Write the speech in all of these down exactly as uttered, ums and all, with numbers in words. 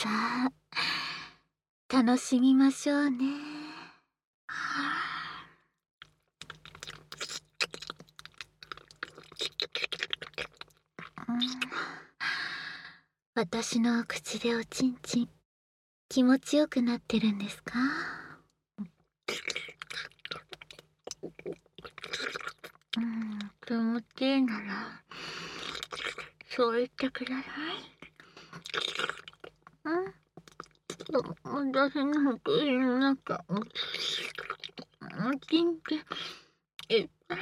さあ、楽しみましょうね。うん、私のお口でおちんちん気持ちよくなってるんですか？うん、気持ちいいならそう言ってください。うん、私の口の中おちんちんいっぱい、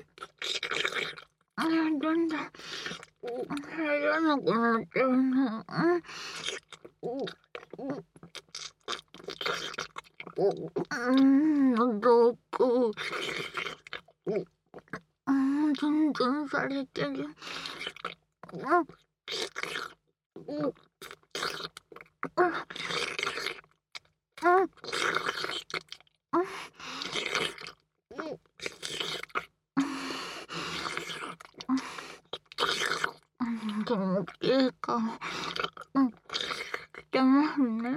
うん、だんだん入らなくなっちゃうの。うん、喉奥うん、ツンツンされてる。うん、うん、うん、うん、気持ちいいかも。うん、してますね。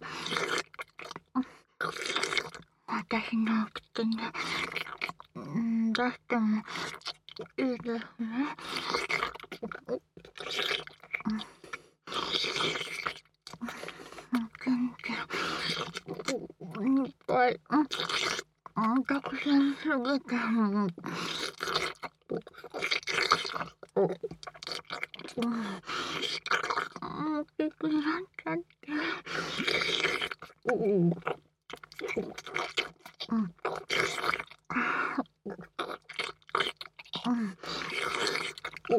私の口に、うん、出してもいいですね。元気いっぱい、うん、たくさんすぎて、うん、大きくなっちゃって。うん、うん、うん、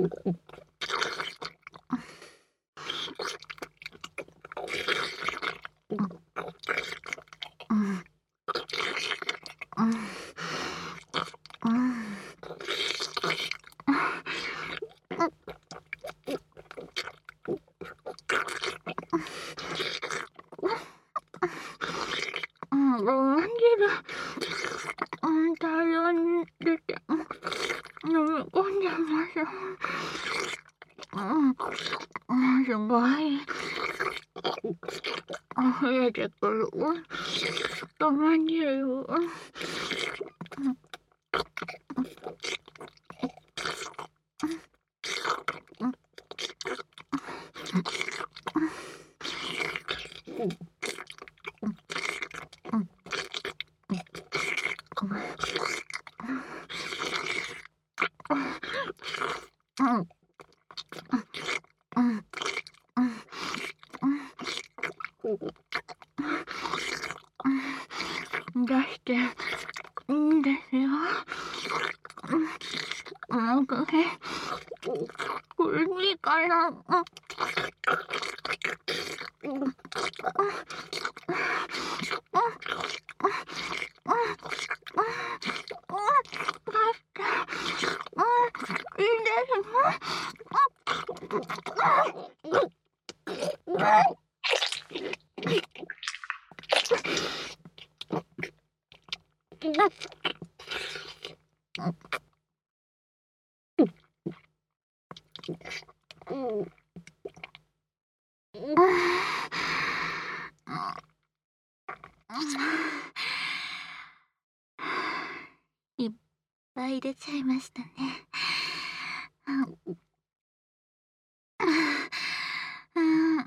うん、うん。うん、ごま汁、うん、大量に出て、うん、飲み込んでます。うん、うん、すごい。溢れてくる。うん、ごま汁、うん。うん、うん、うん、うん、出していいんですよ。うん、なんかね、苦しいから、うん、うん、うん、いいですね。いっぱい出ちゃいましたね。うん、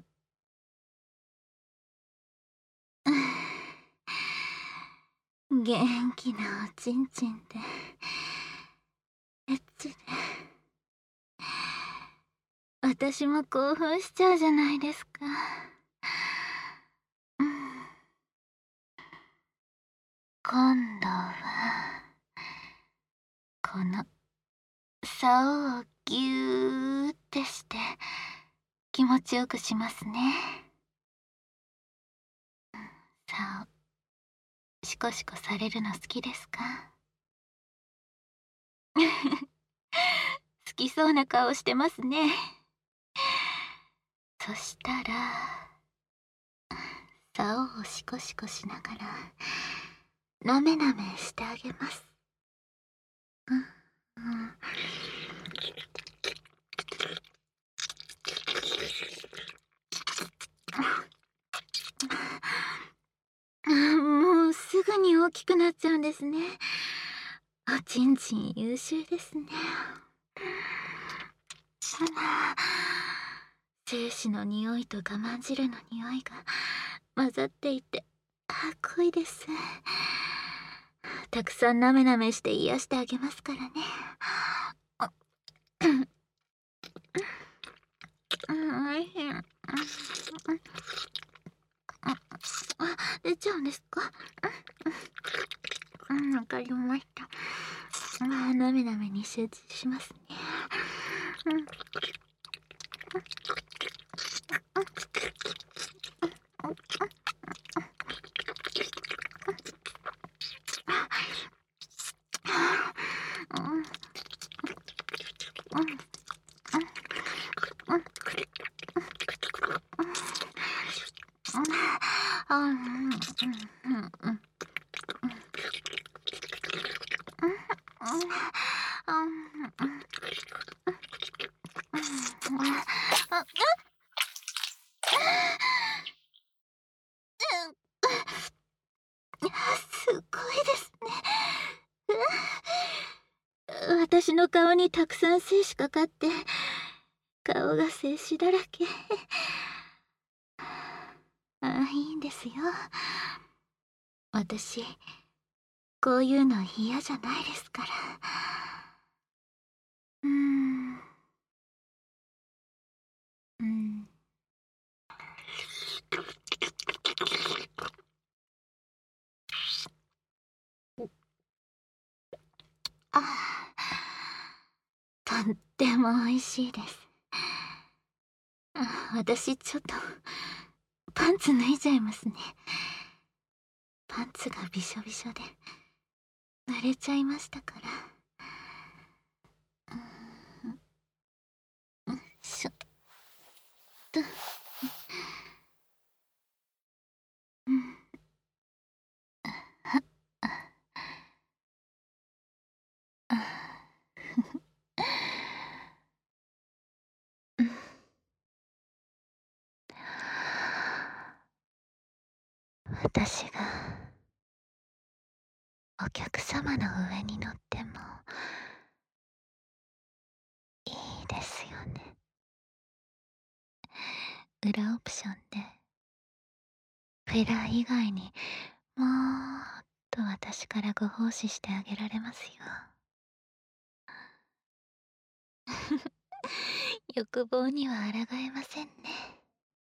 元気なおちんちんでエッチで私も興奮しちゃうじゃないですか。うん、今度はこの竿をギューってして気持ちよくしますね。竿シコシコされるの好きですか？好きそうな顔してますね。そしたら竿をシコシコしながらなめなめしてあげます。うん、うん、 大きくなっちゃうんですね。おちんちん優秀ですね。精子の匂いと我慢汁の匂いが混ざっていてかっこいいです。たくさんなめなめして癒してあげますからね。あおいしい。あ、出ちゃうんですか？うん、わかりました。あ、なめなめに集中しますね。うん。すごいですね。私の顔にたくさん精子かかって顔が精子だらけ。あ、いいんですよ。私こういうの嫌じゃないですから。うーん。うん。ああ、とっても美味しいです。あ、私ちょっとパンツ脱いじゃいますね。パンツがびしょびしょで濡れちゃいましたから。うん、しょっと。うん。はあ。うん。私がお客様の上に乗ってもいいですよね。裏オプションでフェラー以外にもっと私からご奉仕してあげられますよ。欲望には抗えませんね。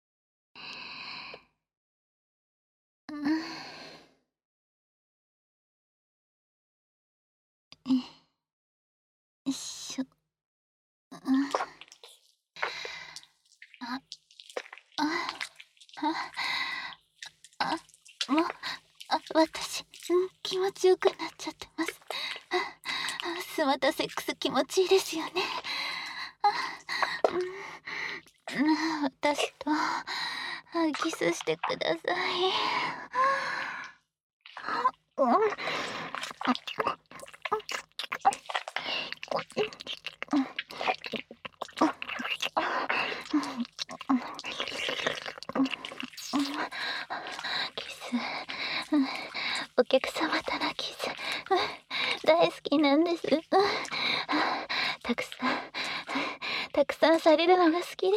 うん。よいしょ。うん。あ、あ、あ、あ、もう、あ、私、うん、気持ちよくなっちゃってます。あ、あ、スマタセックス気持ちいいですよね。あ、うん、私と、あ、キスしてください。うん。キス、うん、お客様とのキス、うん、大好きなんです。うん、たくさん、たくさんされるのが好きです。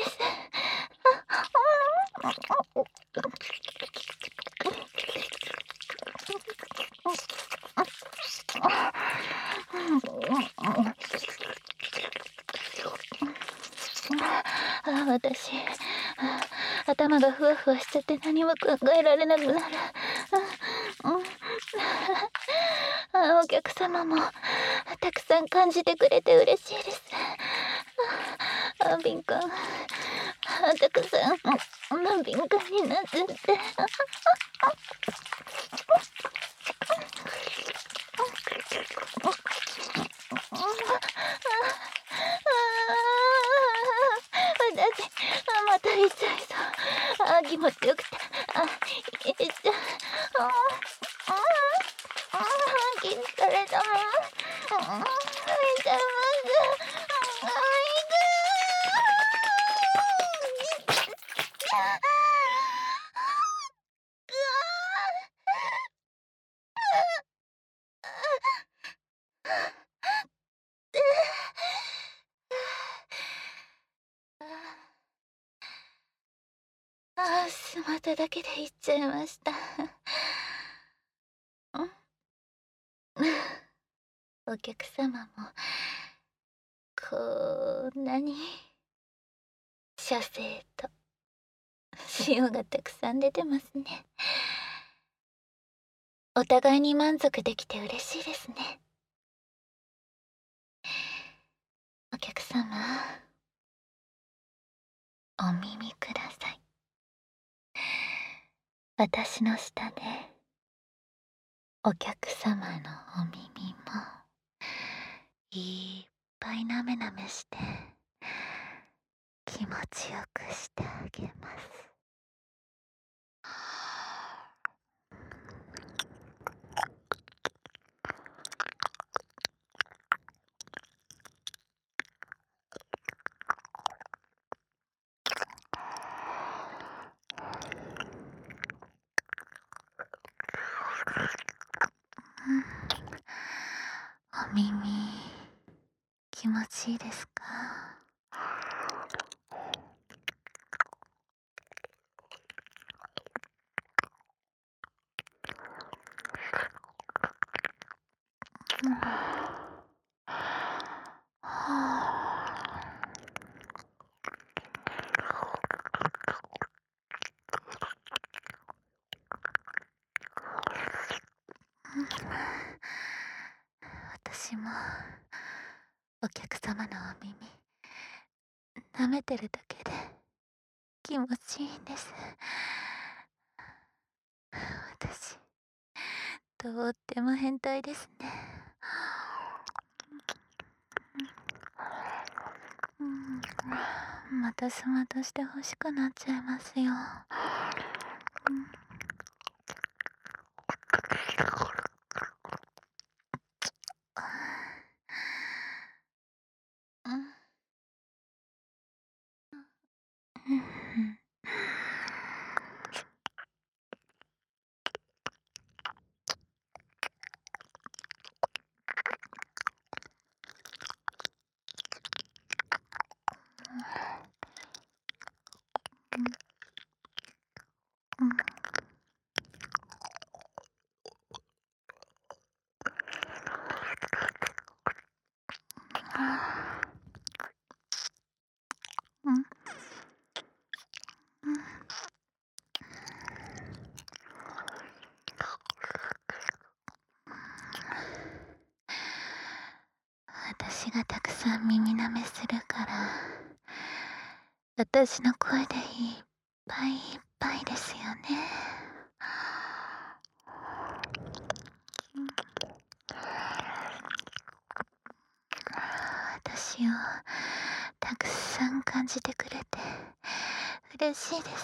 あ、私、あ、頭がふわふわしちゃって何も考えられなくなる。うん、うん、あ、お客様もたくさん感じてくれて嬉しいです。あ、敏感。あ、たくさん、うん、敏感になっちゃって。私、あ、また行っちゃいそう。あ、気持ちよくて。あ、行っちゃう。ああ、ああ、気疲れた。ああ、行っちゃいます。ああ、行く。ああ、 スマタだけで言っちゃいました。んお客様もこんなに射精と塩がたくさん出てますね。お互いに満足できて嬉しいですね。お客様、お耳ください。私の下でお客様のお耳もいっぱいなめなめして気持ちよくしてあげます。お耳気持ちいいですか？うん、私もお客様のお耳舐めてるだけで気持ちいいんです。私とっても変態ですね。うん、またスマとして欲しくなっちゃいますよ。うんうん、うん、うん、私がたくさん耳舐めするから私の声でいっぱいいっぱいですよね。私をたくさん感じてくれて嬉しいです。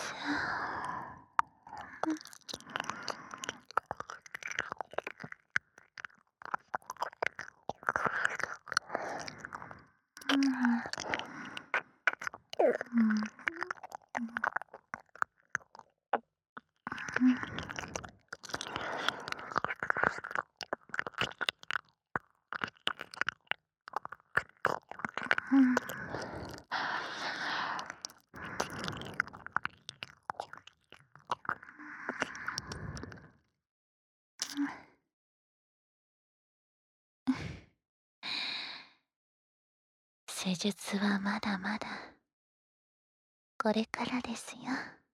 うん、うん、うん、施術はまだまだこれからですよ。